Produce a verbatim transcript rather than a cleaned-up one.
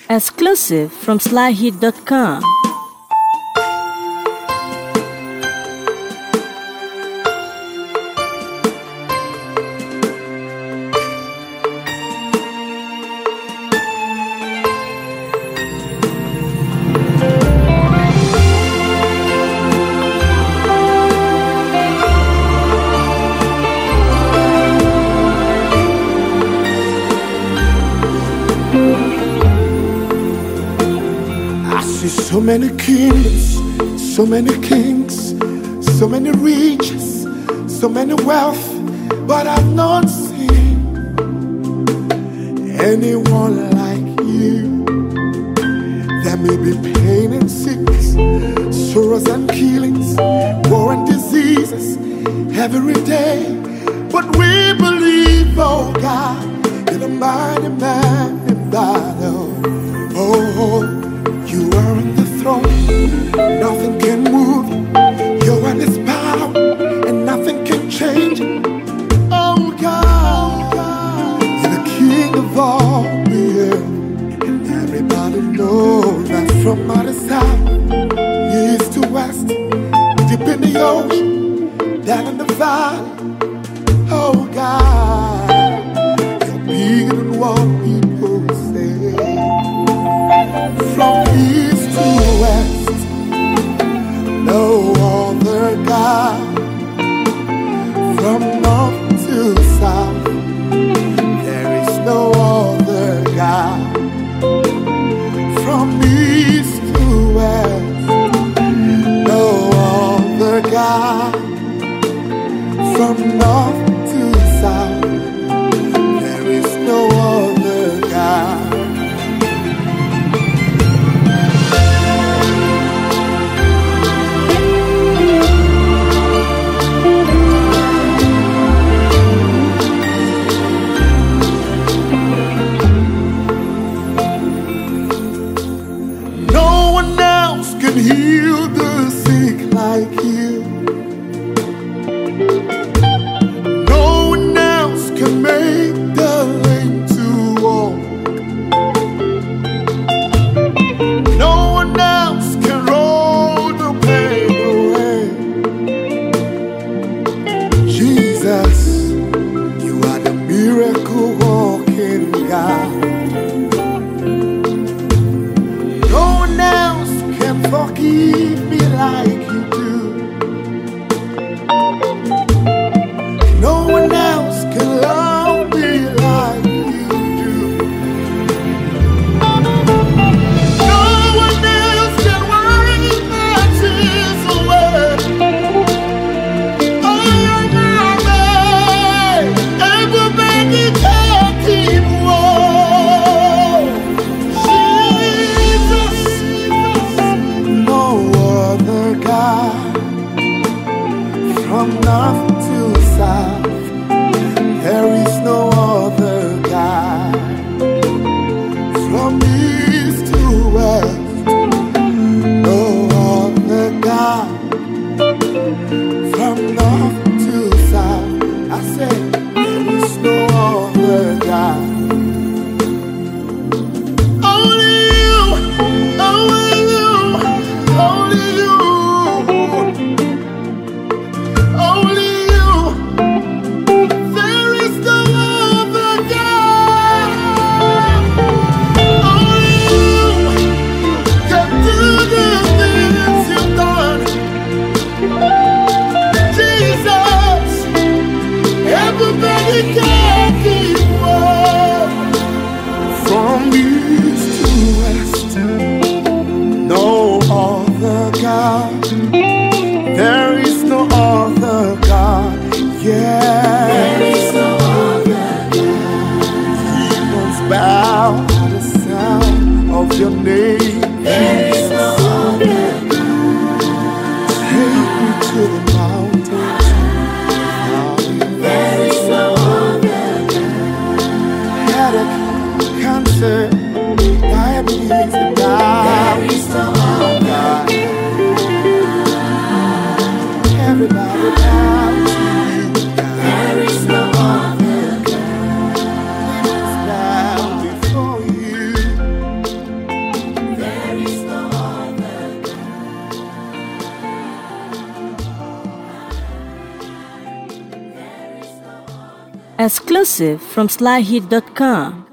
Exclusive from sly hit dot com. So many kingdoms, so many kings, so many riches, so many wealth, but I've not seen anyone like you. There may be pain and sickness, sorrows and killings, war and diseases every day, but we believe, oh God, you're the mighty man in battle. Oh, you are in the throne, nothing can move. You're in His power, and nothing can change. Oh God, you're the King of all the earth, and everybody knows that from out of south, east to west, deep in the ocean, down in the valley. Oh God, you're bigger than what people say. From east to west, no other God. From north to south, there is no other God. From east to west, no other God. From north to south, there is no other God. Heal the sick like you. No one else can make the lame to walk. No one else can roll the pain away. Jesus, you are the miracle walking God. Forgive me like you do. No one else can love me like you do. No one else can wipe my tears away. Oh, you're my man, everybody can keep warm. God, from north to south, there is no other God. From east to west, no other God. From north to south, I say there is no other God. Only you, only you, only you. From east to west, no other God. There is no other God. Yeah, there is no other God. Demons bow at the sound of your name. There is no other God. Take me to the mountains. There is no other God. Headache, cancer, diabetes, and now there is no other God. Everybody bow to you, God. There is no other God. Bow before you. Exclusive from sly hit dot com.